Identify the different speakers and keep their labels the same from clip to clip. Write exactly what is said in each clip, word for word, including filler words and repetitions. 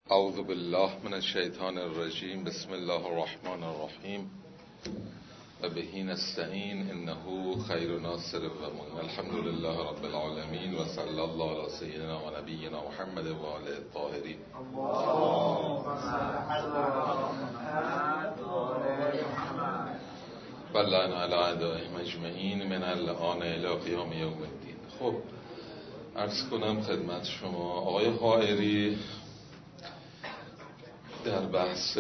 Speaker 1: اعوذ بالله من الشیطان الرجیم. بسم الله الرحمن الرحیم و بهی نستعین انه خیر ناصر و معین. الحمد لله رب العالمین و صلی الله علی سیدنا و نبینا محمد و آله الطاهرین. و لعن علی اعدائهم اجمعین من الآن الی قیام یوم الدین. خب عرض کنم خدمت شما آقای حائری در بحث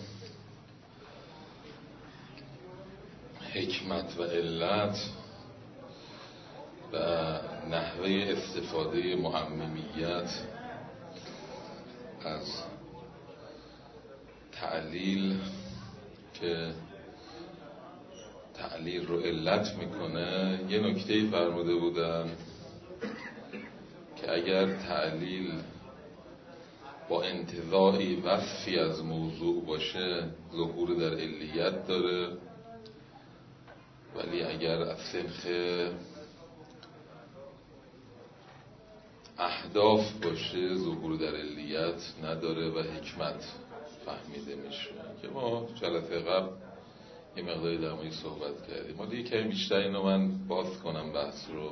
Speaker 1: حکمت و علت و نحوه استفاده معممیت از تعلیل که تعلیل رو علت میکنه یه نکته‌ای فرموده بودن که اگر تعلیل با انتزاعی وصفی از موضوع باشه ظهور در علیت داره، ولی اگر از سنخ اهداف باشه ظهور در علیت نداره و حکمت فهمیده میشه که ما جلسه قبل یه مقداری در موردش صحبت کردیم. ما دیگه کمی بیشتر اینو من باز کنم بحث رو.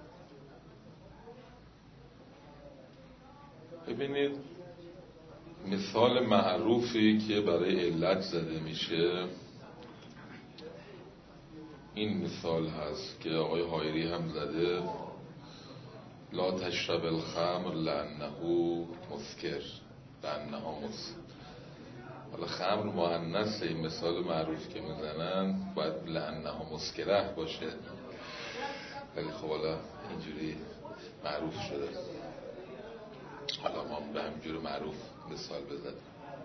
Speaker 1: ببینید مثال معروفی که برای علت زده میشه این مثال هست که آقای حائری هم زده: لا تشرب الخمر لانه مسکر لانها مسکر. حالا خمر مؤنث، این مثال معروف که میزنن باید لانها مسکره باشه، ولی خب حالا اینجوری معروف شده، حالا ما به همینجور معروف مثال بزنیم.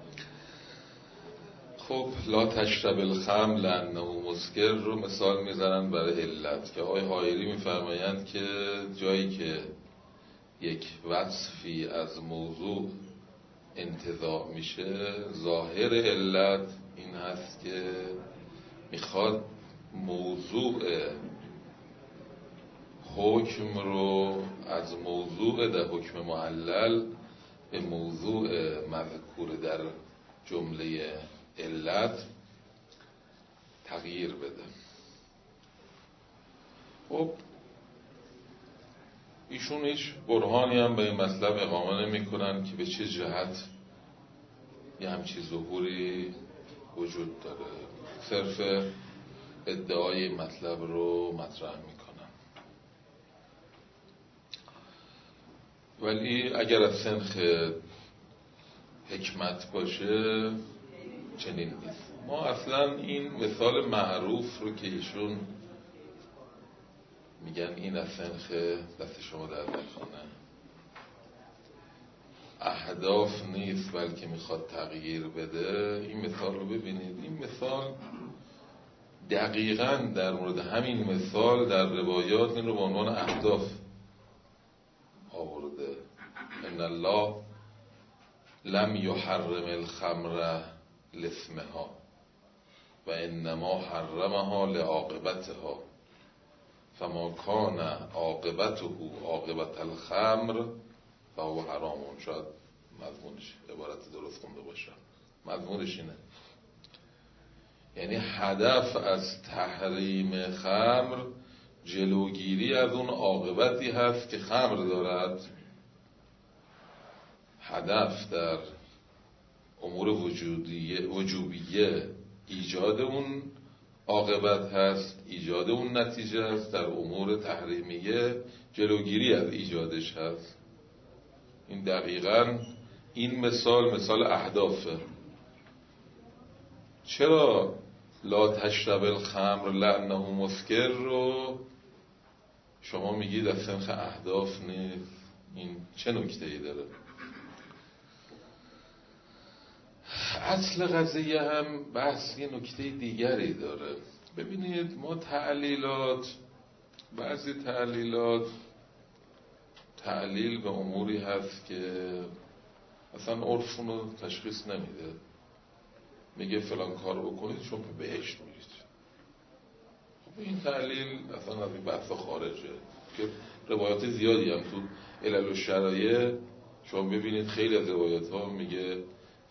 Speaker 1: خب لا تشرب الخمر لانه مسکر رو مثال میزنن برای علت که آقای حائری میفرمایند که جایی که یک وصفی از موضوع انتزاع میشه ظاهر علت این هست که میخواد موضوع حکم رو از موضوع در حکم معلل به موضوع مذکور در جمله علت تغییر بده. خب ایشون هیچ برهانی هم به این مطلب اقامه نمی کنن که به چه جهت یه همچی ظهوری وجود داره، صرف ادعای مطلب رو مطرح می کنن. ولی اگر از سنخ حکمت باشه چنین نیست. ما اصلا این مثال معروف رو که ایشون میگن این از سنخ دست شما در نکنه اهداف نیست بلکه میخواد تغییر بده، این مثال رو ببینید. این مثال دقیقاً در مورد همین مثال در روایات این رو به عنوان اهداف آورده. ان الله لم یحرم الخمر لاسمها و انما حرمها لعاقبتها فما کان عاقبته عاقبت الخمر فهو حرام. شاید مضمونش عبارت درست خونده باشم، مضمونش اینه، یعنی هدف از تحریم خمر جلوگیری از اون عاقبتی هست که خمر دارد. هدف در امور وجودیه وجوبیه ایجاد اون عاقبت هست، ایجاد اون نتیجه هست. در امور تحریمیه جلوگیری از ایجادش هست. این دقیقاً این مثال مثال اهدافه. چرا لا تشرب الخمر لانه مسکر رو شما میگید از سنخ اهداف نیست؟ این چه نکته‌ای داره؟ اصل قضیه هم بحث یه نکته دیگری داره. ببینید ما تعلیلات، بعضی تعلیلات تعلیل به اموری هست که اصلا عرفون رو تشخیص نمیده، میگه فلان کار رو بکنید شما به بهشت میرید. خب این تعلیل اصلا از این بحثا خارجه که روایات زیادی هم تو علل و شرایع شما ببینید خیلی از روایات ها میگه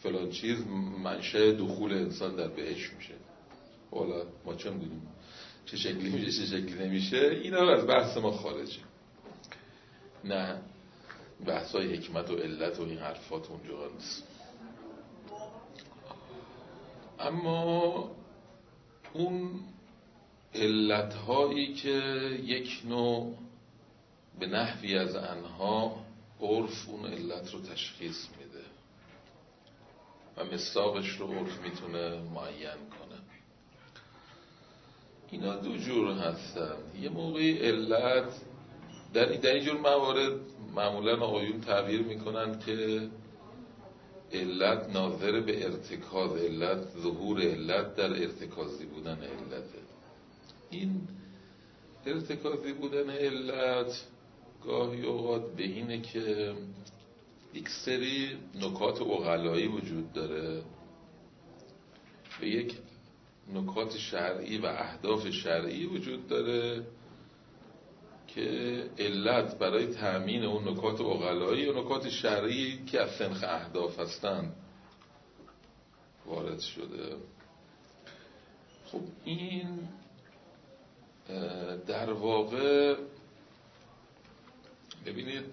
Speaker 1: فلان چیز منشأ دخول انسان در بهشت میشه. حالا ما چه میدونیم چه شکلی میشه چه شکلی نمیشه، اینا از بحث ما خارجه. نه بحثای حکمت و علت و این حرفات اونجا نیست. اما اون علتهایی که یک نوع به نحوی از انها عرف اون علت رو تشخیص میده و مصداقش رو عرف میتونه معین کنه، اینا دو جور هستن. یه موقعی علت در در این جور موارد معمولا آقایون تعبیر میکنن که علت ناظر به ارتکاز، علت ظهور علت در ارتکازی بودن علته. این ارتکازی بودن علت گاهی اوقات به اینه که یک سری نکات عقلایی وجود داره و یک نکات شرعی و اهداف شرعی وجود داره که علت برای تأمین اون نکات عقلایی و نکات شرعی که از سنخ اهداف هستن وارد شده. خب این در واقع ببینید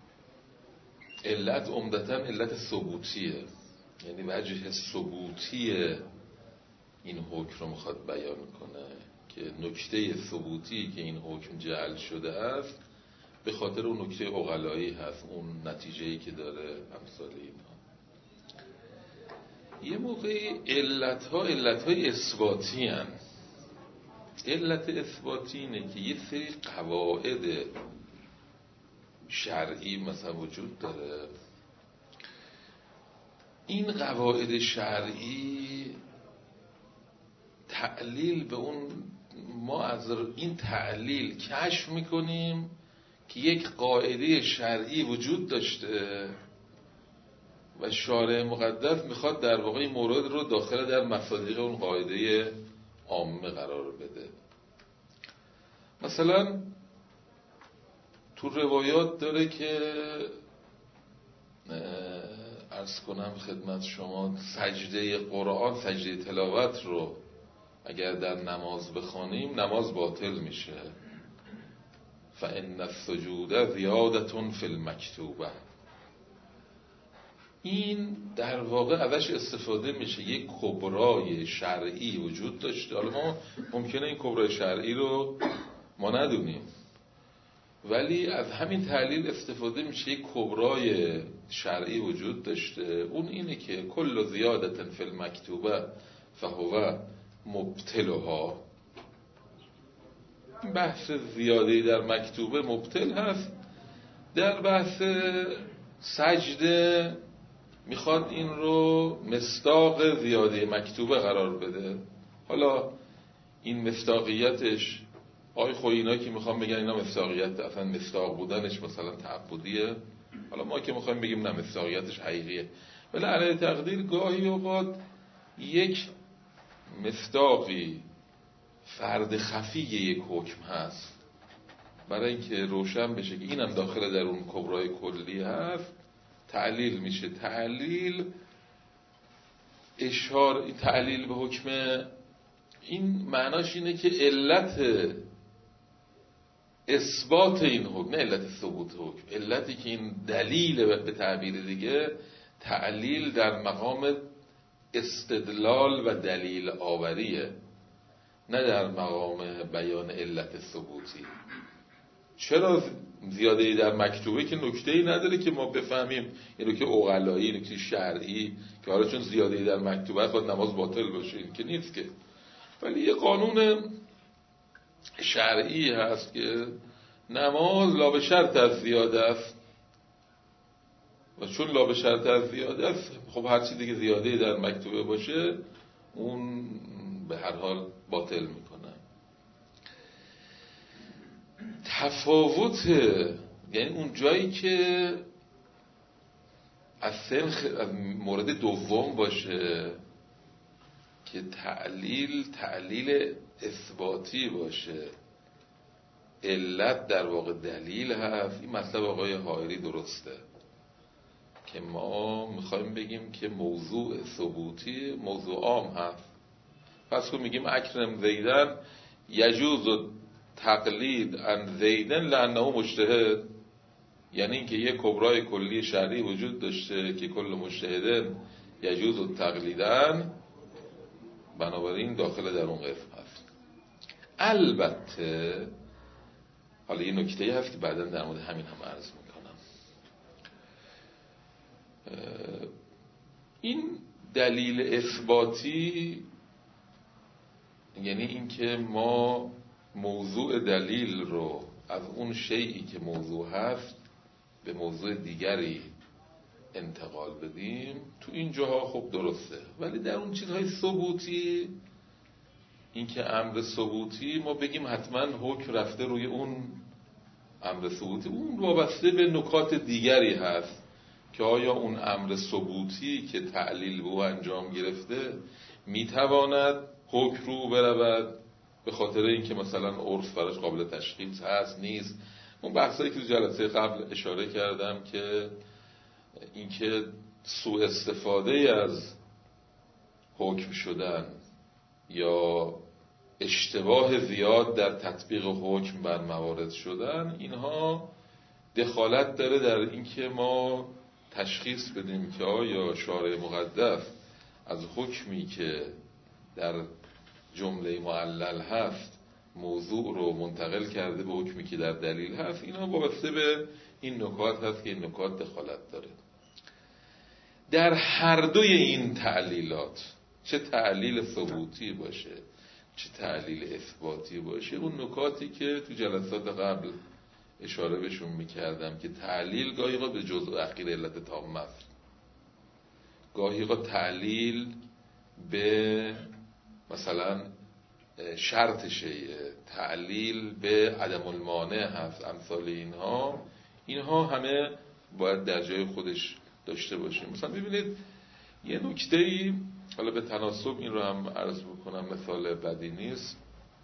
Speaker 1: علت عمدتاً علت ثبوتیه، یعنی وجه ثبوتی این حکم رو میخواد بیان کنه که نکته ثبوتی که این حکم جعل شده است به خاطر اون نکته عقلایی هست، اون نتیجه‌ای که داره، امثال اینها. یه موقعی علتها علتهای اثباتی هن. علت اثباتی اینه که یه سری قواعد شرعی مثلا وجود داره، این قواعد شرعی تعلیل به اون، ما از این تعلیل کشف میکنیم که یک قاعده شرعی وجود داشته و شارع مقدس میخواد در واقع این مورد رو داخل در مصادیق اون قاعده عامه قرار بده. مثلا تو روایات داره که عرض کنم خدمت شما سجده قرآن، سجده تلاوت رو اگر در نماز بخوانیم نماز باطل میشه. فإن السجود زیادة فی المکتوبه. این در واقع ازش استفاده میشه، یک کبرای شرعی وجود داشته. حالا ما ممکنه این کبرای شرعی رو ما ندونیم، ولی از همین تعلیل استفاده میشه، یک کبرای شرعی وجود داشته. اون اینه که کل زیادة فی المکتوبه فهو مبطلها. بحث زیاده‌ای در مکتوبه مبطل هست. در بحث سجده میخواد این رو مصداق زیاده مکتوبه قرار بده. حالا این مصداقیتش آقای خویینا که میخوام بگن اینا مصداقیت اصلا مصداق بودنش مثلا تعبدیه، حالا ما که میخوایم بگیم نه مصداقیتش حقیقیه، ولی علیه تقدیر گاهی اوقات یک مصداقی فرد خفی یک حکم هست، برای اینکه روشن بشه که اینم داخل در اون کبرای کلی هست تعلیل میشه. تعلیل اشاره، تعلیل به حکم این معناش اینه که علت اثبات این حکم، نه علت ثبوت حکم، علتی که این دلیل به تعبیر دیگه تعلیل در مقام استدلال و دلیل آوریه، نه در مقام بیان علت ثبوتی. چرا زیاده‌ای در مکتوبه که نکته‌ای نداره که ما بفهمیم این نکته عقلایی، نکته شرعی که حالا چون زیاده‌ای در مکتوبه خود نماز باطل باشه، این که نیست که، ولی یه قانون شرعی هست که نماز لا به شرط از زیاده است و چون لا به شرط از زیاده است خب هر چی دیگه زیاده‌ای در مکتوبه باشه اون به هر حال باطل میکنه. تفاوت یعنی اون جایی که از سنخ از مورد دوم باشه که تعلیل تعلیل اثباتی باشه، علت در واقع دلیل هست. این مطلب آقای حائری درسته که ما میخوایم بگیم که موضوع ثبوتی موضوع عام هست. پس که میگیم اکرم زیدن یجوز تقلید ان زیدن لانه مجتهد، یعنی اینکه یک کبرای کلی شرعی وجود داشته که کل مجتهدن یجوز تقلیدن، بنابراین داخل در اون قسم هست. البته حالا یه نکته‌ای هست که بعداً در مورد همین هم عرض میکنم. این دلیل اثباتی یعنی اینکه ما موضوع دلیل رو از اون شیئی که موضوع هست به موضوع دیگری انتقال بدیم، تو این جاها خب درسته، ولی در اون چیزهای ثبوتی، این که امر ثبوتی ما بگیم حتما حکم رفته روی اون امر ثبوتی، اون وابسته به نکات دیگری هست که آیا اون امر ثبوتی که تعلیل به او انجام گرفته میتواند حکم رو برود به خاطر اینکه مثلا عرف براش قابل تشخیص هست نیست. اون بحثایی که تو جلسه قبل اشاره کردم که اینکه سوء استفاده از حکم شدن یا اشتباه زیاد در تطبیق حکم بر موارد شدن، اینها دخالت داره در اینکه ما تشخیص بدیم که آیا شارع مقدس از حکمی که در جمله معلل هست موضوع رو منتقل کرده به حکمی که در دلیل هست. اینا وابسته به این نکات هست که این نکات دخالت داره. در هر دوی این تعلیلات، چه تعلیل ثبوتی باشه چه تعلیل اثباتی باشه، اون نکاتی که تو جلسات قبل اشاره بهشون میکردم که تعلیل گاهی به جزء اخیر علت تامه است، گاهی تعلیل به مثلا شرط شیء، تعلیل به عدم المانع هست، امثال اینها اینها همه باید در جای خودش داشته باشیم. مثلا ببینید یه نکته‌ای، حالا به تناسب این رو هم عرض بکنم، مثال بدی نیست.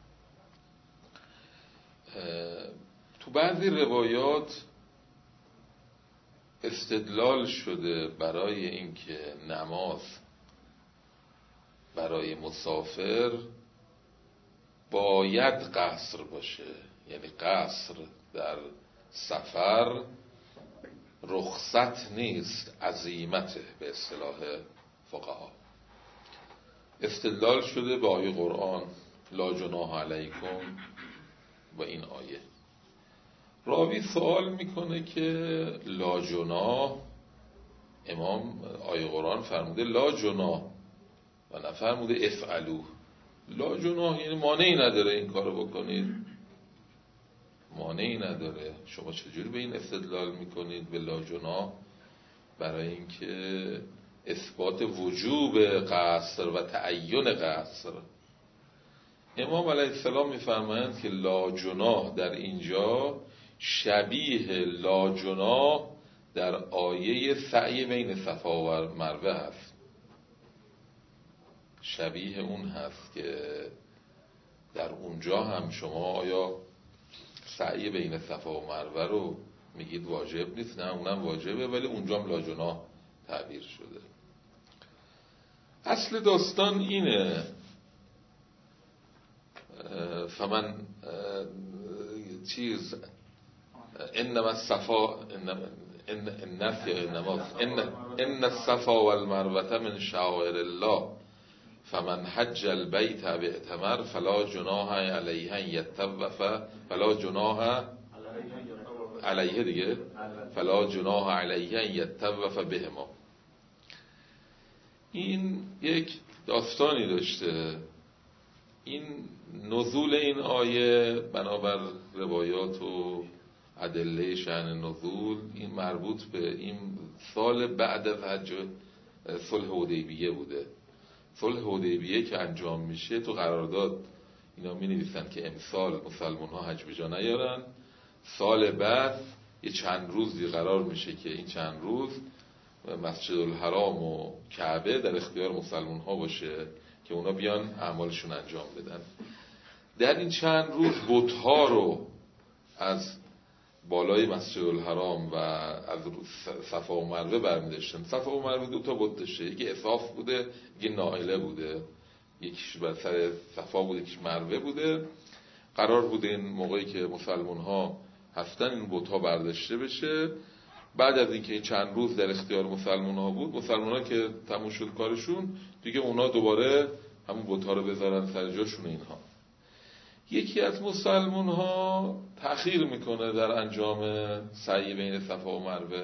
Speaker 1: تو بعضی روایات استدلال شده برای اینکه نماز برای مسافر باید قصر باشه، یعنی قصر در سفر رخصت نیست، عزیمته به اصطلاح فقها. استدلال شده به آیه قرآن لا جناح علیکم و این آیه. راوی سوال میکنه که لا جناح، امام آیه قرآن فرموده لا جناح و نفرموده افعلوه. لا جناح یعنی مانعی نداره این کارو بکنید، مانعی نداره. شما چجوری به این استدلال میکنید به لا جناح؟ برای اینکه اثبات وجوب قصر و تعین قصر. امام علیه السلام میفرمایند که لا جناح در اینجا شبیه لا جناح در آیه سعی بین صفا و مروه هست، شبیه اون هست که در اونجا هم شما آیا سعی بین صفا و مروه رو میگید واجب نیست؟ نه، اونم واجبه، ولی اونجا هم لا جناح تعبیر شده. اصل داستان اینه، فمن چیز انما الصفا ان النفی انما ان ان الصفا والمروه من شعائر الله فمن حج البيت باعتمر فلا جناح علیه ان یطوف فلا جناح علیه دیگه فلا جناح علیه ان یطوف بهما. این یک داستانی داشته. این نزول این آیه بنابر روایات و ادله شأن نزول این مربوط به این سال بعد از حج صلح حدیبیه بوده. صلح حدیبیه که انجام میشه تو قرارداد اینا می نویسن که امسال مسلمان ها حج به جا نیارن، سال بعد یه چند روزی قرار میشه که این چند روز مسجد الحرام و کعبه در اختیار مسلمان ها باشه که اونا بیان اعمالشون انجام بدن. در این چند روز بت‌ها رو از بالای مسجد الحرام و از صفا و مروه برمی داشتن. صفا و مروه دو تا بت داشته، یکی اصاف بوده یکی نائله بوده، یکیش بر سر صفا بوده یکیش مروه بوده. قرار بوده این موقعی که مسلمان ها هستن این بت ها برداشته بشه. بعد از اینکه این چند روز در اختیار مسلمان ها بود، مسلمان ها که تموم شد کارشون دیگه، اونا دوباره همون بت ها رو بذارن سر جاشون. اینها یکی از مسلمان ها تأخیر میکنه در انجام سعی بین صفا و مروه.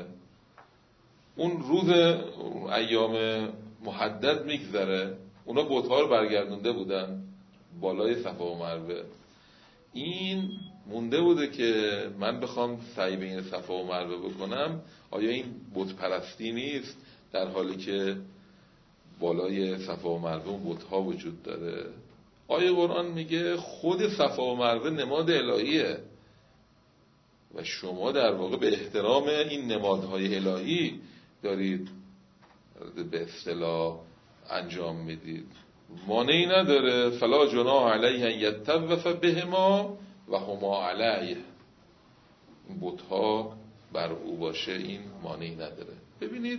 Speaker 1: اون روز اون ایام محدد میگذره، اونا بت ها رو برگردونده بودن بالای صفا و مروه. این مونده بوده که من بخوام سعی بین صفا و مروه بکنم، آیا این بت پرستی نیست در حالی که بالای صفا و مروه اون بت ها وجود داره؟ آیه قرآن میگه خود صفا و مروه نماد الهیه و شما در واقع به احترام این نمادهای الهی دارید به اصطلاح انجام میدید. مانعی نداره، فلا جناح علیه ان یطوف بهما و هما علیه، این بت‌ها بر او باشه، این مانعی نداره. ببینید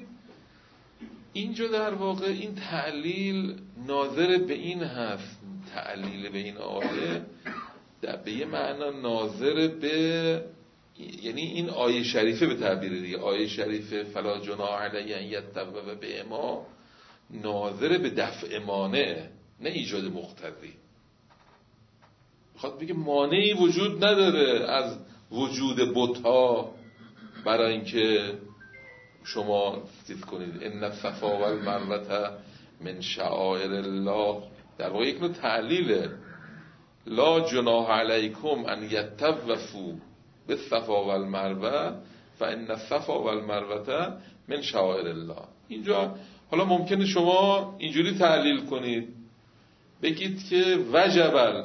Speaker 1: اینجا در واقع این تعلیل ناظر به این هست، تعلیل به این آیه در به یه معنا ناظر به، یعنی این آیه شریفه به تعبیر دیگه، آیه شریفه فلا جناح علیه ان یطوف بهما ناظر به دفع مانع، نه ایجاد مقتضی. میخواد بگه مانعی وجود نداره از وجود بت‌ها برای اینکه شما چیز کنید. ان الصفا والمروه من شعائر الله، در واقع یک نوع تعلیله. لا جناح علیکم ان یطوفوا بالصفا والمروه فان الصفا والمروه من شعائر الله. اینجا حالا ممکنه شما اینجوری تعلیل کنید، بگید که وجبل،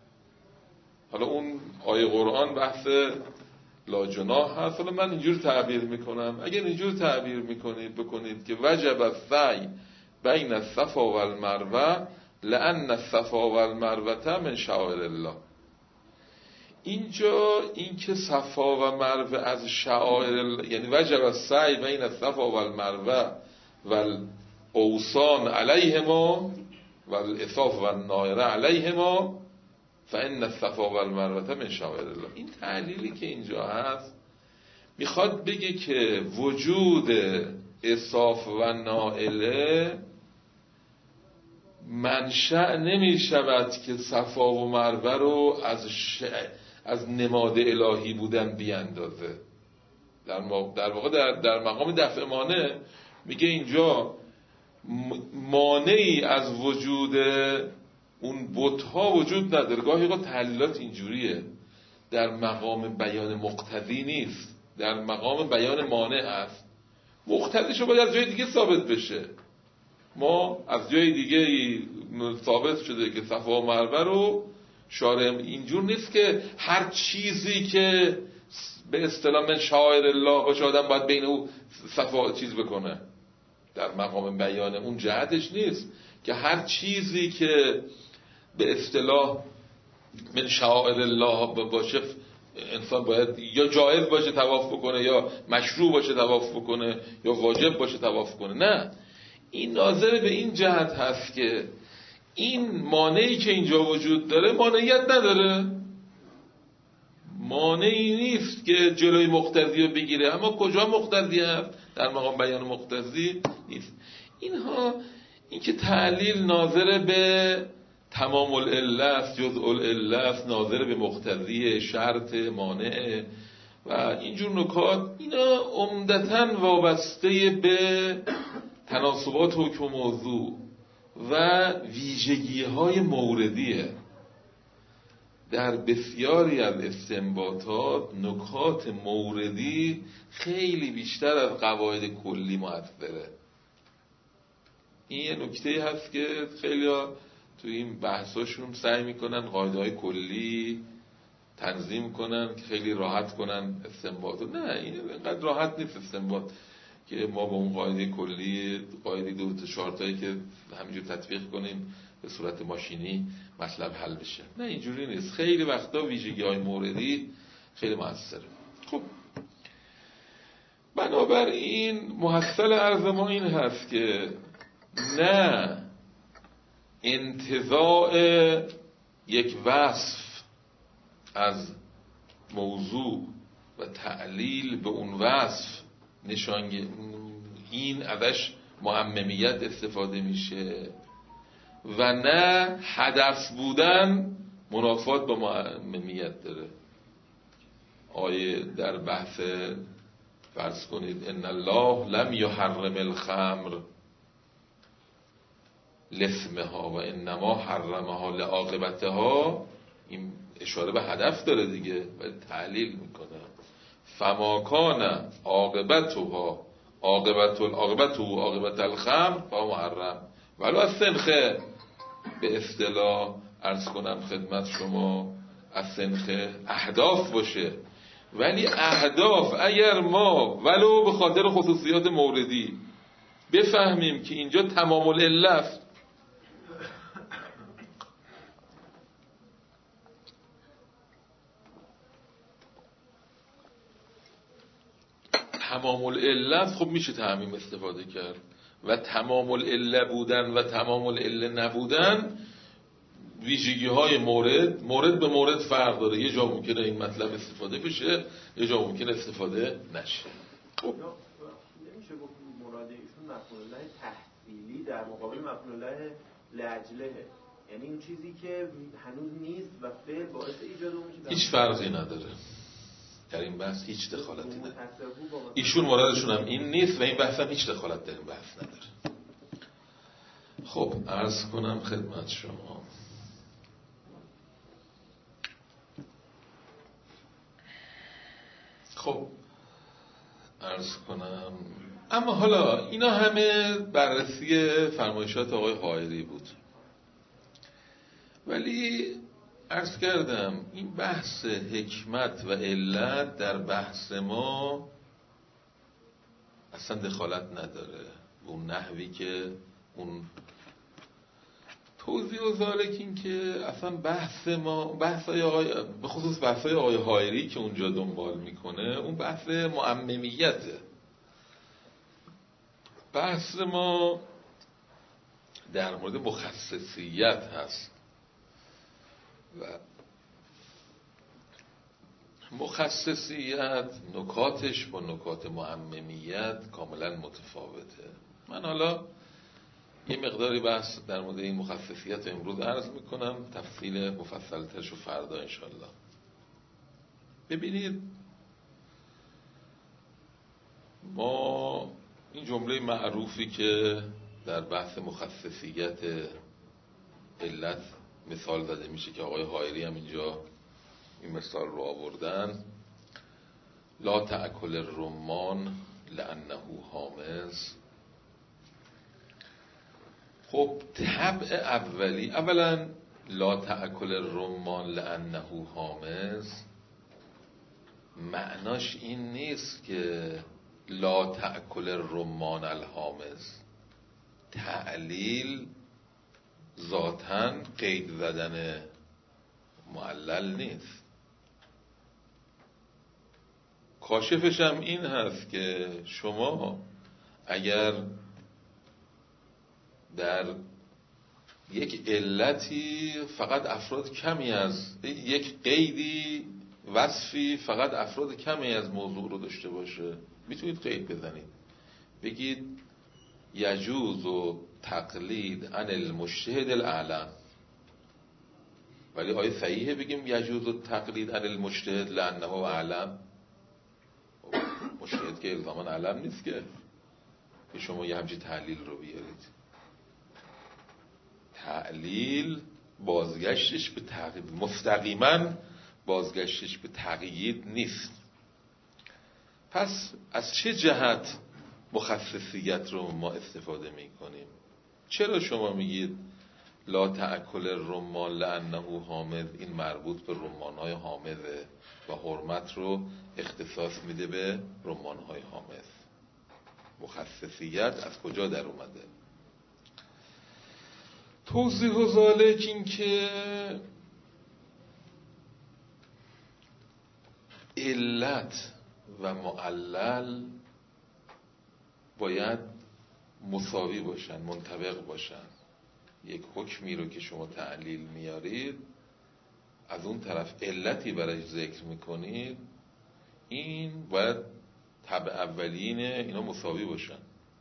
Speaker 1: حالا اون آیه قرآن بحث لا جناح هست، حالا من اینجور تعبیر میکنم. اگر اینجور تعبیر میکنید بکنید که وجب السعی بین الصفا والمروه لان الصفا والمروه من شعائر الله. اینجا این که صفا و مروه از شعائر الله، یعنی وجب السعی بین الصفا والمروه والاوصان علیهما والاصاف والنائره علیهما فان الصفا والمروه من شعائر الله. این تعلیلی که اینجا هست میخواد بگه که وجود اصاف و نائله منشأ نمی شود که صفا و مروه رو از ش... از نماد الهی بودن بیاندازه. در, م... در واقع در... در مقام دفع مانع میگه اینجا مانعی از وجود اون بت‌ها وجود نداره. گاهی اوقات تعلیلات اینجوریه، در مقام بیان مقتضی نیست، در مقام بیان مانع است. مقتضیشو باید از جای دیگه ثابت بشه. ما از جای دیگه ثابت شده که صفا و مروه رو شارع، اینجور نیست که هر چیزی که به اصطلاح من شاعر الله باشه آدم باید بین او صفا چیز بکنه. در مقام بیان اون جهتش نیست که هر چیزی که به اصطلاح من شعائر الله باشه انسان باید یا جایز باشه طواف بکنه، یا مشروع باشه طواف بکنه، یا واجب باشه طواف کنه. نه، این ناظر به این جهت هست که این مانعی که اینجا وجود داره مانعیت نداره، مانعی نیست که جلوی مقتضی رو بگیره. اما کجا مقتضی هست؟ در مقام بیان مقتضی نیست. اینها این که تعلیل ناظر به تمام العله است، جزء العله است، ناظر به مقتضی، شرط، مانع و اینجور نکات، اینا عمدتاً وابسته به تناسبات حکم موضوع و ویژگی های موردیه. در بسیاری از استنباطات نکات موردی خیلی بیشتر از قواعد کلی مؤثره. این یه نکته هست که خیلی ها تو این بحثاشون سعی میکنن قاعده های کلی تنظیم کنن که خیلی راحت کنن استنباط. نه، این اینقدر راحت نیست استنباط که ما با اون قاعده کلی، قاعده دو تا چهارتایی که همینجور تطبیق کنیم به صورت ماشینی مطلب حل بشه. نه، اینجوری نیست. خیلی وقتا ویژگی های موردی خیلی مؤثره. خب بنابراین محصل عرض ما این هست که نه انتزاع یک وصف از موضوع و تعلیل به اون وصف نشانگ این ازش معممیت استفاده میشه و نه هدف بودن منافات با معممیت داره. آیه در بحث فرض کنید ان الله لم یحرم الخمر لاسمها و انما حرمها لعاقبتها، این اشاره به هدف داره دیگه و تعلیل میکنه. فما کان عاقبتها عاقبت العاقبت و عاقبت الخمر فهو محرم، ولو از سنخه به اصطلاح عرض کنم خدمت شما از سنخه اهداف باشه، ولی اهداف اگر ما ولو به خاطر خصوصیات موردی بفهمیم که اینجا تمام العله است، تمام العله، خب میشه تعمیم استفاده کرد. و تمام العله بودن و تمام العله نبودن ویژگی های مورد مورد به مورد فرق داره. یه جا ممکنه این مطلب استفاده بشه، یه جا ممکنه استفاده نشه. خب
Speaker 2: نمیشه گفت مراد ایشون مفعول الله تحصیلی در مقابل مفعول الله لاجله، یعنی اون چیزی که هنوز نیست و فعل باعث ایجاد اون میشه.
Speaker 1: هیچ فرقی نداره در این بحث، هیچ دخالتی نداره. ایشون مرادشون هم این نیست و این بحث هم هیچ دخالت در این بحث نداره. خب عرض کنم خدمت شما خب عرض کنم اما حالا اینا همه بررسی فرمایشات آقای حائری بود، ولی عرض کردم این بحث حکمت و علت در بحث ما اصلا دخالت نداره. اون نحوی که اون توضیح و ذالک این که اصلا بحث ما بحثای آقای به خصوص بحثای آقای حائری که اونجا دنبال میکنه اون بحث معممیته. بحث ما در مورد مخصصیت هست و مخصصیت نکاتش با نکات معممیت کاملا متفاوته. من حالا یه مقداری بحث در مورد این مخصصیت امروز عرض میکنم، تفصیل مفصلترش رو فردا انشالله. ببینید ما این جمله معروفی که در بحث مخصصیت علت مثال زده میشه که آقای حائری هم اینجا این مثال رو آوردن، لا تأکل الرمان لأنه حامض. خب طبع اولی، اولا لا تأکل الرمان لأنه حامض معناش این نیست که لا تأکل الرمان الحامض. تعلیل ذاتاً قید زدن معلل نیست. کاشفش هم این هست که شما اگر در یک علتی فقط افراد کمی از یک قیدی وصفی فقط افراد کمی از موضوع رو داشته باشه، میتونید قید بزنید بگید یجوز و تقلید عن المجتهد الاعلم، ولی آیا صحیحه بگیم یجوز و تقلید عن المجتهد لانه اعلم؟ مجتهد که الزاما اعلم نیست که که شما یه همچین تعلیل رو بیارید. تعلیل بازگشتش به تقیید مستقیما بازگشتش به تقیید نیست. پس از چه جهت مخصصیت رو ما استفاده می کنیم؟ چرا شما میگید لا تأکل الرمان لأنه حامض؟ این مربوط به رمان‌های حامضه و حرمت رو اختصاص میده به رمان‌های حامض. مخصصیت از کجا در اومده؟ توضیح و ذالک این که علت و معلل باید مساوی باشن، منطبق باشن. یک حکمی رو که شما تعلیل میارید، از اون طرف علتی برای ذکر میکنید، این باید تبع اولینه اینا مساوی باشن.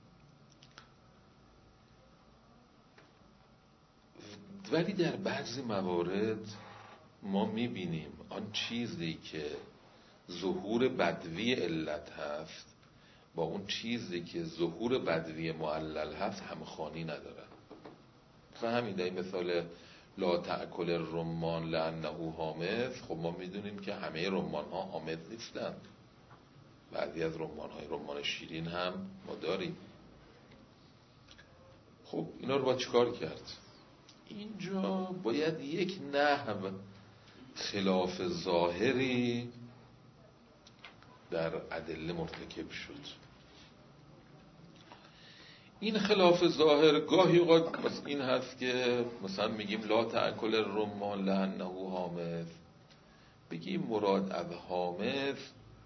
Speaker 1: ولی در بعضی موارد ما میبینیم آن چیزی که ظهور بدوی علت هست با اون چیزی که ظهور بدوی معلل هست همخوانی ندارن. مثلا همین در مثال لا تأکل الرمان لأنه حامض، خب ما میدونیم که همه رمان ها حامض نیستن، بعضی از رمان های رمان شیرین هم ما داریم. خب اینا رو با چیکار کرد؟ اینجا باید یک نحو خلاف ظاهری در ادله مرتکب شد. این خلاف ظاهر گاهی اوقات این هست که مثلا میگیم لا تأکل الرمان لأنه حامض، بگیم مراد از حامض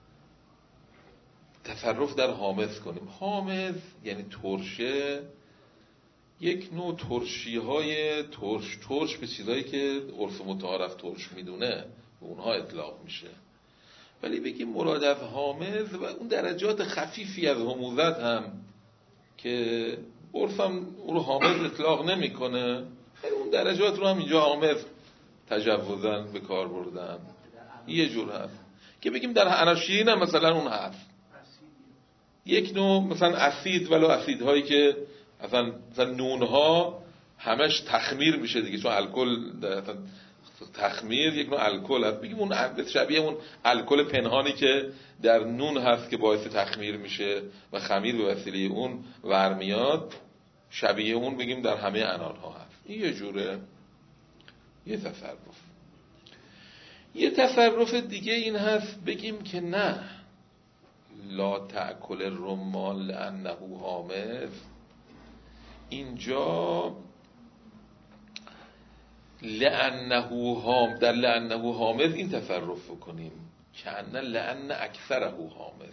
Speaker 1: تصرف در حامض کنیم. حامض یعنی ترشه، یک نوع ترشی های ترش ترش به چیزایی که عرف متعارف ترش میدونه به اونها اطلاق میشه. ولی بگیم مراد از حامض و اون درجات خفیفی از حموضت هم که عرفم اون رو حامض اطلاق نمیکنه، اون درجات رو هم اینجا حامض تجوزاً به کار بردن. یه جور هست که بگیم در اناشیرین هم مثلا اون هست یک نوع مثلا اسید، ولو اسیدهایی که مثلا مثلا نونها همش تخمیر میشه دیگه، چون الکل تخمیر یک نوع الکل هست، بگیم اون شبیه اون الکل پنهانی که در نون هست که باعث تخمیر میشه و خمیر به وسیله اون ورمیاد، شبیه اون بگیم در همه انارها هست. این یه جوره، یه تصرف. یه تصرف دیگه این هست بگیم که نه، لا تأکل الرمان لأنه حامض، اینجا لأنه حام در لأنه حامض این تصرف کنیم که ان لأن اکثره حامض،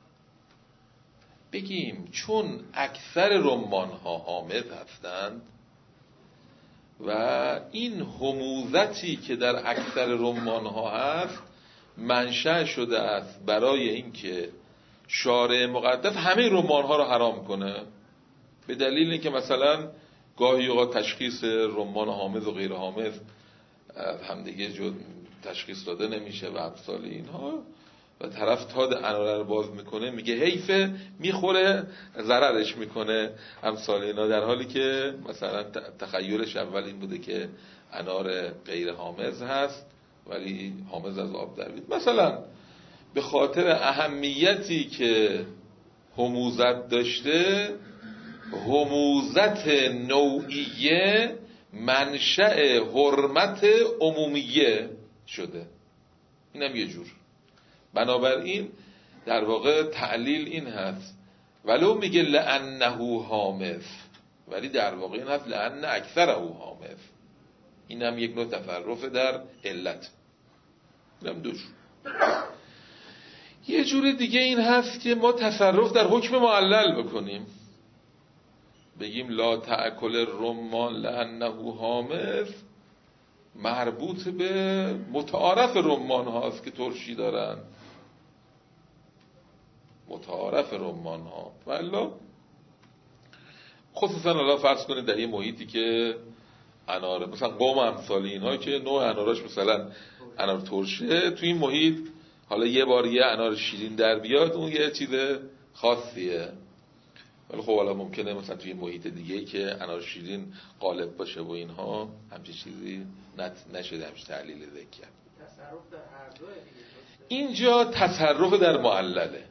Speaker 1: بگیم چون اکثر رمان ها حامض هستند و این حموضتی که در اکثر رمان ها هست منشأ شده است برای اینکه شارع مقدس همه رمان ها رو حرام کنه، به دلیل اینکه مثلا گاهی اوقات تشخیص رمان حامض و غیر حامض هم دیگه جو تشخیص داده نمیشه و امثال اینها، و طرف تاد اناره رو باز میکنه میگه حیفه میخوره ضررش میکنه امثال اینا، در حالی که مثلا تخیلش اول این بوده که انار غیر حامض هست ولی حامض از آب در میاد. مثلا به خاطر اهمیتی که حموضت داشته، حموضت نوعیه منشأ حرمت عمومیه شده، اینم یه جور. بنابراین در واقع تعلیل این هست ولو میگه لأنه حامض، ولی در واقع این هست لأن اکثره حامض، اینم یک نوع تصرف در علت. اینم دو جور. یه جور دیگه این هست که ما تصرف در حکم معلل بکنیم، بگیم لا تأکل الرمان لأنه حامض مربوط به متعارف رمان هاست که ترشی دارن، متعارف رمان ها. والا خصوصا الان فرض کنید در یه محیطی که انار مثلا قوم امثال اینها که نوع اناراش مثلا انار ترشه، تو این محیط حالا یه بار یه انار شیرین در بیاد اون یه چیز خاصیه، ولی خب حالا ممکنه مثلا توی محیط دیگه که انار شیرین غالب باشه و اینها همچین چیزی نشده، همچین تحلیل ذکر کرد.
Speaker 2: تصرف در هر دوه دیگه.
Speaker 1: اینجا تصرف در معلله،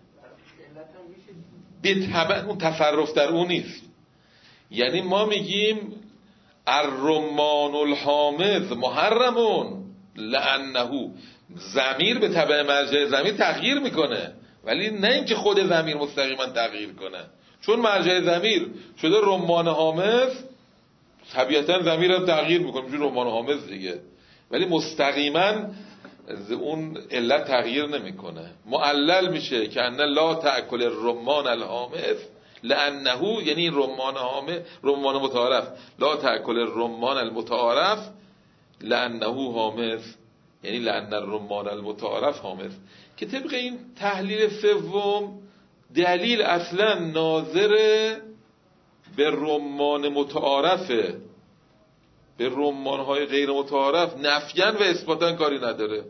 Speaker 1: به طبع اون تصرف در اون نیست. یعنی ما میگیم الرمان الحامض محرمون لأنه، ضمیر به طبع مرجع ضمیر تغییر میکنه، ولی نه اینکه خود ضمیر مستقیما تغییر کنه، چون مرجع ضمیر شده رمان حامض طبیعتا ضمیر هم تغییر میکنه میشه رمان حامض دیگه، ولی مستقیما اون علت تغییر نمیکنه. معلل میشه که ان لا تأکل الرمان الحامض لانه یعنی رمان حامض، رمان متعارف، لا تأکل رمان المتعارف لانه حامض، یعنی لان الرمان المتعارف حامض، که طبق این تحلیل سوم دلیل اصلا ناظر به رمان متعارفه، به رمان‌های غیر متعارف نفیاً و اثباتاً کاری نداره،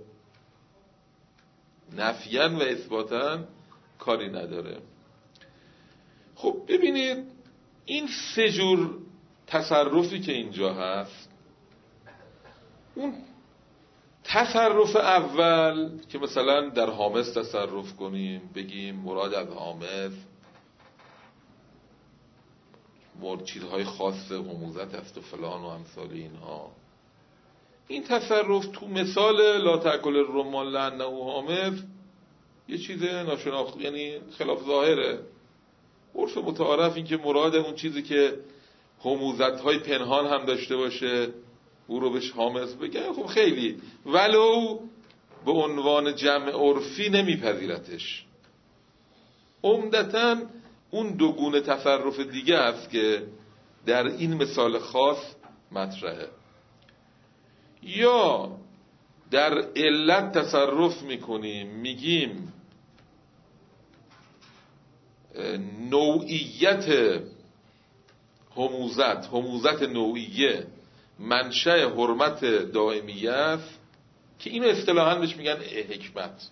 Speaker 1: نفیاً و اثباتاً کاری نداره. خب ببینید این سه جور تصرفی که اینجا هست، اون تصرف اول که مثلا در حامض تصرف کنیم، بگیم مراد از حامض مورد چیزهای خاص حموزت است و فلان و امثال اینها، این تصرف تو مثال لا تأکل الرمان لانه حامض یه چیز ناشناخته، یعنی خلاف ظاهره. عرف متعارف این که مراد اون چیزی که حموزت‌های پنهان هم داشته باشه او رو بهش حامض بگن، خب خیلی ولو به عنوان جمع عرفی نمیپذیرتش. عمدتاً اون دو گونه تصرف دیگه است که در این مثال خاص مطرحه. یا در علت تصرف میکنیم، میگیم نوعیت حموزت، حموزت نوعیه منشأ حرمت دائمیه است که اینو اصطلاحاً بهش میگن حکمت.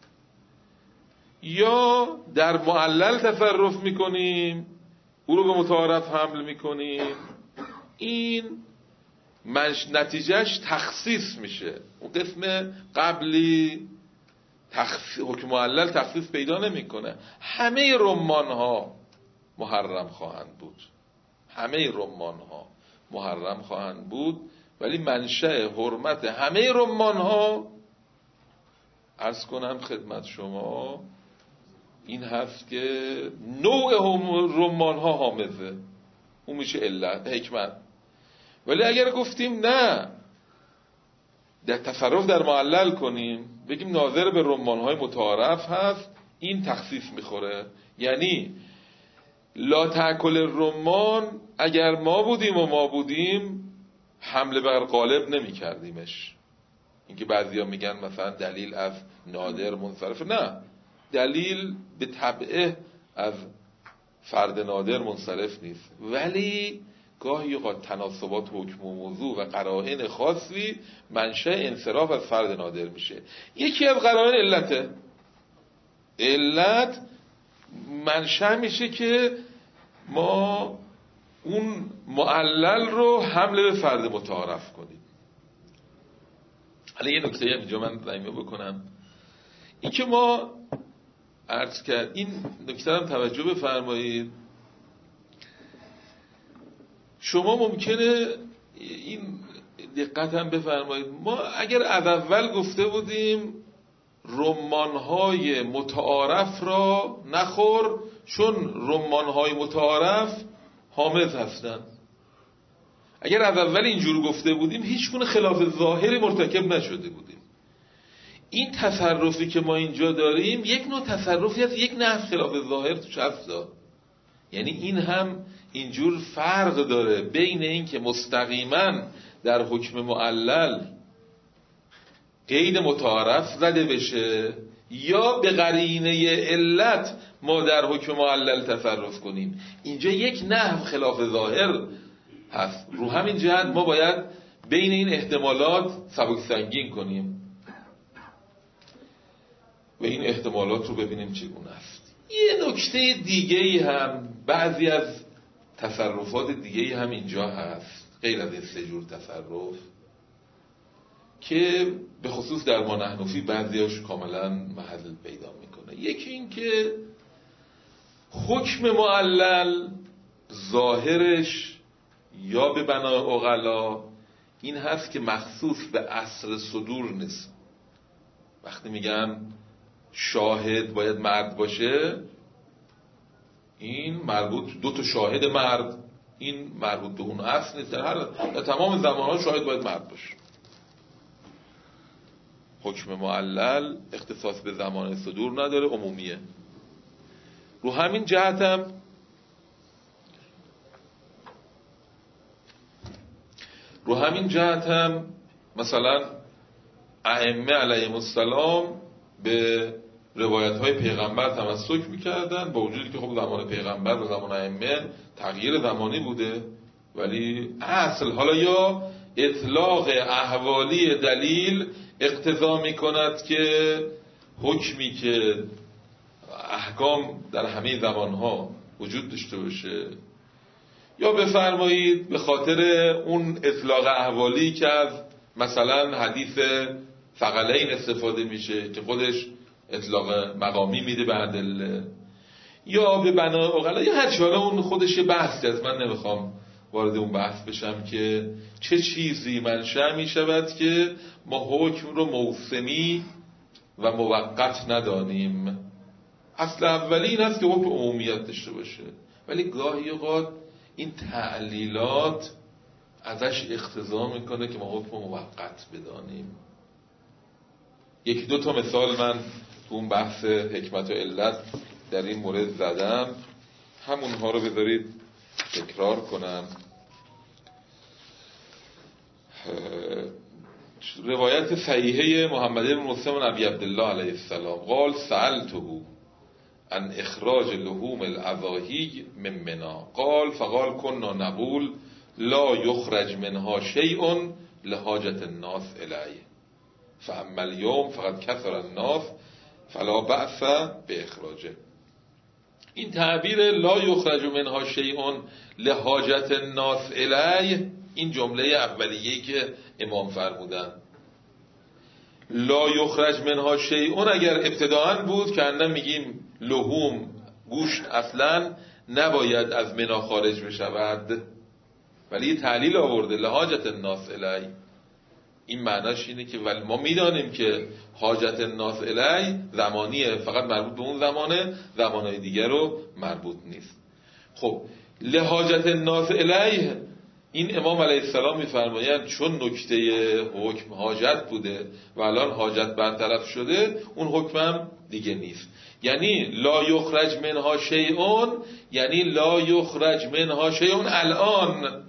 Speaker 1: یا در معلل تصرف میکنیم، او رو به متعارف حمل میکنیم، این منش نتیجهش تخصیص میشه. اون قسم قبلی تخصیص، حکم معلل تخصیص پیدا نمیکنه. همه رمان ها محرم خواهند بود، همه رمان ها محرم خواهند بود، ولی منشأ حرمت همه رمان ها عرض کنم خدمت شما این هست که نوع رمان ها حامضه، اون میشه علت، حکمت. ولی اگر گفتیم نه، در تصرف در معلل کنیم، بگیم ناظر به رمان های متعارف هست، این تخصیص میخوره. یعنی لا تأکل الرمان اگر ما بودیم و ما بودیم حمله بر غالب نمی کردیمش. اینکه بعضیا میگن مثلا دلیل از نادر منصرف، نه، دلیل به تبعه از فرد نادر منصرف نیست، ولی گاهی اوقات تناسبات حکم و موضوع و قرائن خاصی منشأ انصراف از فرد نادر میشه. یکی از قرائن علته، علت منشأ میشه که ما اون معلل رو حمله به فرد متعارف کنیم. حالا یه نکته هم اینجا من ضمیمه بکنم، این که ما عرض کرد، این نکته هم توجه بفرمایید، شما ممکنه این دقت هم بفرمایید، ما اگر از اول گفته بودیم رمان‌های متعارف را نخور چون رمان‌های متعارف حامض هستند، اگر از اول اینجور گفته بودیم هیچ گونه خلاف ظاهری مرتکب نشده بودیم. این تصرفی که ما اینجا داریم یک نوع تصرفی هست، یک نوع خلاف ظاهر توش هست، یعنی این هم اینجور فرق داره بین این که مستقیما در حکم معلل قید متعارف زده بشه یا به قرینه علت ما در حکم معلل تصرف کنیم. اینجا یک نحو خلاف ظاهر هست، رو همین جهت ما باید بین این احتمالات سبک سنگین کنیم و این احتمالات رو ببینیم چگونه است. یه نکته دیگه‌ای هم، بعضی از تصرفات دیگه‌ای هم اینجا هست غیر از این سه جور تصرف که به خصوص در ما نحنفی بعضیاش کاملا محل پیدا میکنه. یکی این که حکم معلل ظاهرش یا به بنای عقلا این هست که مخصوص به عصر صدور نیست. وقتی میگن شاهد باید مرد باشه، این مربوط دو تا شاهد مرد، این مربوط به اون اصل نیست، در هر در تمام زمانها شاهد باید مرد باشه. حکم معلل اختصاص به زمان صدور نداره، عمومیه. رو همین جهت هم رو همین جهت هم مثلا ائمه علیهم السلام به روایت های پیغمبر تمسک میکردن، با وجودی که خب زمان پیغمبر و زمان ائمه تغییر زمانی بوده، ولی اصل حالا یا اطلاق احوالی دلیل اقتضا میکند که حکمی که احکام در همه زمانها وجود داشته باشه، یا بفرمایید به خاطر اون اطلاق احوالی که از مثلا حدیث ثقلین استفاده میشه که خودش اطلاق مقامی میده به ادله، یا به بنای عقلا، یا هر چی. حالا اون خودش یه بحثی از من نمیخوام وارد اون بحث بشم که چه چیزی منشأ میشود که ما حکم رو موسمی و موقت ندانیم. اصل اولی این هست که حکم عمومیت داشته باشه، ولی گاهی اوقات این تعلیلات ازش اقتضا میکنه که ما حکم موقت بدانیم. یکی دو تا مثال من تو اون بحث حکمت و علت در این مورد زدم، همونها رو بذارید تکرار کنم. روایت صحیحه محمد بن مسلم بن ابی عبدالله علیه السلام قال سألته عن اخراج لحوم الاضاحی من منا قال فقال كنا نقول لا يخرج منها شيء لحاجة الناس الیه فاما اليوم فقد كثر الناس فلا بأس باخراجه. این تعبیر لا یخرج منها شیء لحاجت الناس الیه، این جمله اولیه‌ای که امام فرمودن لا یخرج منها شیء اگر ابتداءً بود که اندم میگیم لحوم گوشت اصلا نباید از منا خارج بشود، ولی تعلیل آورده لحاجت الناس الیه. این معناش اینه که ولی ما میدانیم که حاجت الناس الیه زمانیه، فقط مربوط به اون زمانه، زمانهای دیگر رو مربوط نیست. خب لحاجت الناس الیه این امام علیه السلام میفرمایند چون نکته حکم حاجت بوده و الان حاجت برطرف شده، اون حکمم دیگه نیست. یعنی لا یخرج منها شیئون، یعنی لا یخرج منها شیئون الان،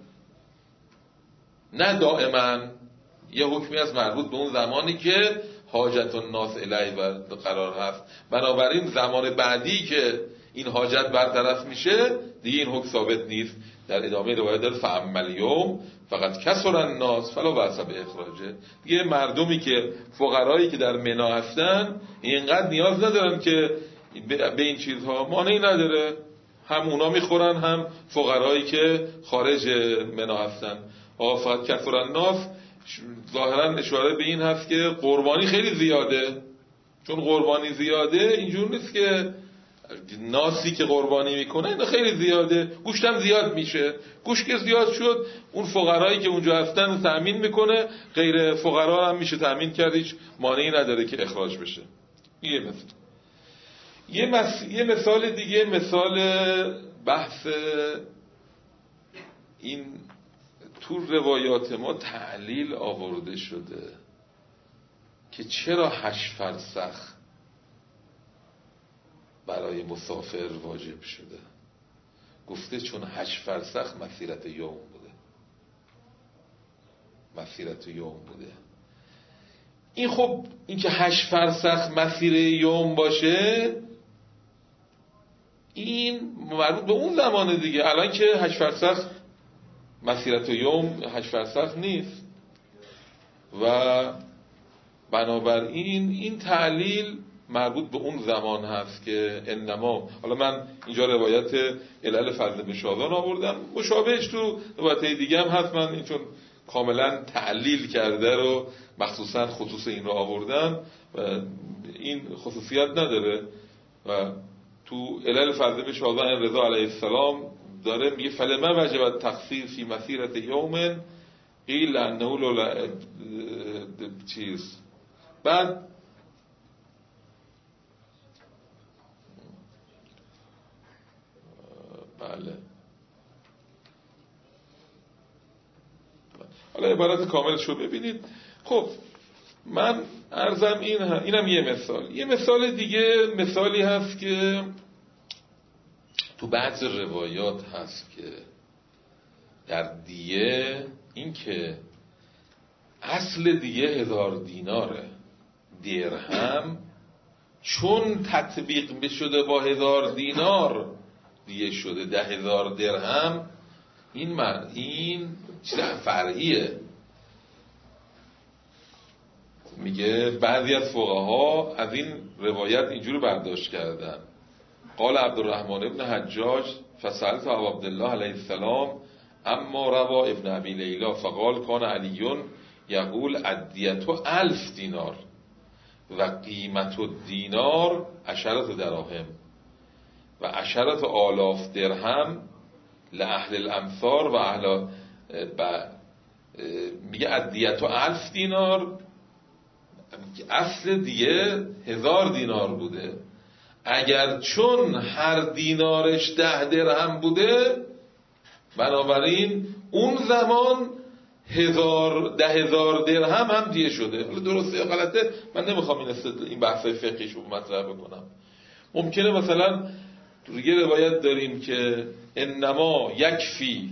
Speaker 1: نه دائما. یه حکمی از مربوط به اون زمانی که حاجت الناس الیه قرار هست، بنابراین زمان بعدی که این حاجت برطرف میشه دیگه این حکم ثابت نیست. در ادامه روایت داره فاما الیوم فقط کثر الناس فلا بأس باخراجه. دیگه مردمی که فقرایی که در منا هستن اینقدر نیاز ندارن که به این چیزها، مانعی نداره، هم اونا میخورن هم فقرایی که خارج منا هستن. فقط کثر الناس ظاهرا اشاره به این هست که قربانی خیلی زیاده، چون قربانی زیاده اینجور نیست که ناسی که قربانی میکنه اینا خیلی زیاده، گوشتم زیاد میشه، گوشت که زیاد شد اون فقرایی که اونجا هستن تأمین میکنه، غیر فقرا هم میشه تأمین کرد، هیچ مانعی نداره که اخراج بشه. یه مثال یه, مس... یه مثال دیگه، مثال بحث این تو روایات ما تعلیل آورده شده که چرا هشت فرسخ برای مسافر واجب شده. گفته چون هشت فرسخ مسیرت یوم بوده، مسیرت یوم بوده. این خب این که هشت فرسخ مسیر یوم باشه این مربوط به اون زمانه دیگه. الان که هشت فرسخ مسیرت یوم هشت فرسخ نیست و بنابراین این تعلیل مربوط به اون زمان هست که انما. حالا من اینجا روایت علل فضل بن شاذان آوردم، مشابهش تو روایت دیگه هم هست، من این چون کاملا تعلیل کرده رو مخصوصا خصوص این رو آوردم و این خصوصیت نداره. و تو علل فضل بن شاذان رضا علیه السلام داره میگه فلما وجب تخصیص فی مسیرت یوم قیل انه لولا چیز. بعد بله حالا عبارت کاملش رو ببینید. خب من عرضم این هم. اینم یه مثال. یه مثال دیگه مثالی هست که تو بعض روایات هست که در دیه این که اصل دیگه هزار دیناره. درهم چون تطبیق بشده با هزار دینار دیگه شده ده هزار درهم. این من این چیز فرعیه. میگه بعضی از فقها از این روایت اینجور برداشت کردن. قال عبدالرحمن ابن حجاج فسألت ابا عبدالله علیه السلام اما روا ابن ابی لیلا فقال کان علیون یقول ادیت الف دینار و قیمت الدینار عشرت دراهم و عشرت آلاف درهم لأهل الامصار و اهل ب... میگه ادیت الف دینار، اصل دیگه هزار دینار بوده. اگر چون هر دینارش ده درهم بوده بنابراین اون زمان هزار ده هزار درهم هم دیگه شده. حالا درسته یا غلطه من نمیخوام این استدلال این بحثای فقهیش رو مطرح بکنم. ممکنه مثلا دیگه روایت داریم که انما یکفی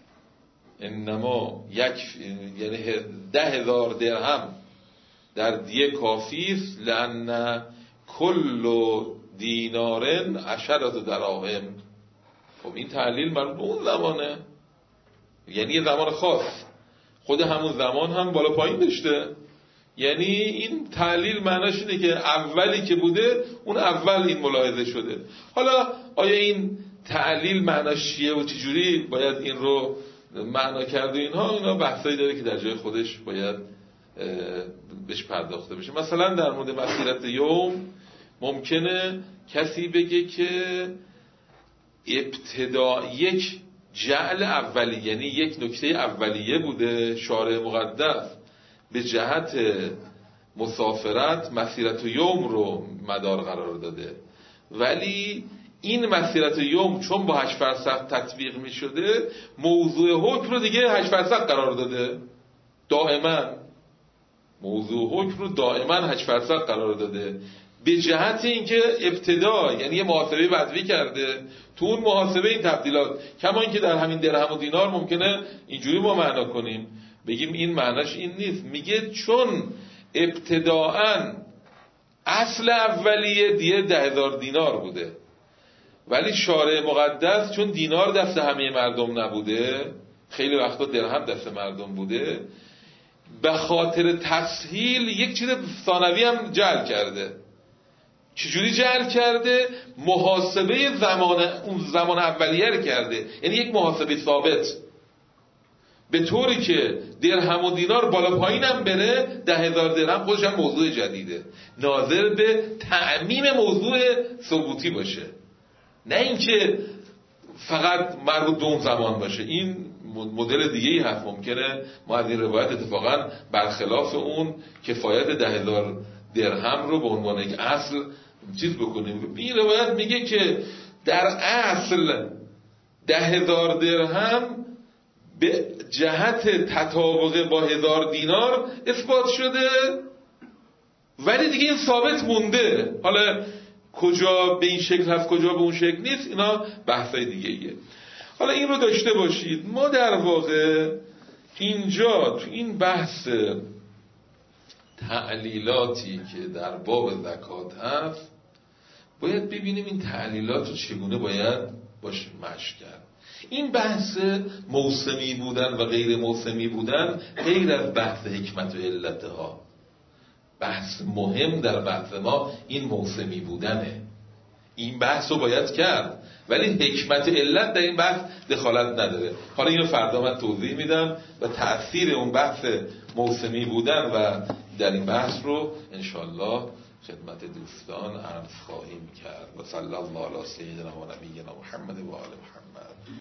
Speaker 1: انما یکفی یعنی ده هزار درهم در دیه کافی است لأن کل دینارن عشرت دراهم. خب این تحلیل مربوط به اون زمانه، یعنی یه زمان خاص، خود همون زمان هم بالا پایین داشته. یعنی این تحلیل معناش اینه که اولی که بوده اون اول این ملاحظه شده. حالا آیا این تحلیل معناش چیه و چجوری باید این رو معنا کرد و اینها اینا بحثایی داره که در جای خودش باید بهش پرداخته بشه. مثلا در مورد مسیرت یوم ممکنه کسی بگه که ابتدا یک جعل اولی، یعنی یک نکته اولیه بوده شارع مقدس به جهت مسافرت مسیرت یوم رو مدار قرار داده، ولی این مسیرت یوم چون با هشت فرسخ تطبیق می شده موضوع حکم رو دیگه هشت فرسخ قرار داده. دائما موضوع حکم رو دائما هشت فرسخ قرار داده به جهت اینکه ابتدا یعنی یه محاسبه بدوی کرده، تو اون محاسبه این تبدیلات، کما اینکه در همین درهم و دینار ممکنه اینجوری ما معنا کنیم بگیم این معناش این نیست. میگه چون ابتداعا اصل اولیه دیگه ده هزار دینار بوده، ولی شارع مقدس چون دینار دست همه مردم نبوده، خیلی وقتا درهم دست مردم بوده، به خاطر تسهیل یک چیز ثانوی هم جعل کرده. چجوری جعل کرده؟ محاسبه زمان اون زمان اولیه رو کرده، یعنی یک محاسبه ثابت، به طوری که درهم و دینار بالا پایین هم بره ده هزار درهم خودش هم موضوع جدیده، ناظر به تعمیم موضوع ثبوتی باشه، نه اینکه فقط مربوط به اون زمان باشه. این مدل دیگه ای هست. ممکنه ما از این روایت اتفاقا برخلاف اون کفایت ده هزار درهم رو به عنوان یک اصل چیز بکنیم. این روایت میگه که در اصل ده هزار درهم به جهت تطابق با هزار دینار اثبات شده، ولی دیگه این ثابت مونده. حالا کجا به این شکل هست کجا به اون شکل نیست، اینا بحثای دیگه ایه. حالا این رو داشته باشید. ما در واقع اینجا تو این بحث تعلیلاتی که در باب زکات هست باید ببینیم این تعلیلات رو چگونه باید باش مشق کرد. این بحث موسمی بودن و غیر موسمی بودن غیر از بحث حکمت و علت ها. بحث مهم در بحث ما این موسمی بودنه. این بحث رو باید کرد، ولی حکمت علت در این بحث دخالت نداره. حالا اینو فردا من توضیح میدم و تأثیر اون بحث موسمی بودن و در این بحث رو انشالله خدمت دوستان عرض خواهیم کرد. و صلی الله علی سیدنا و نبینا محمد و آل محمد.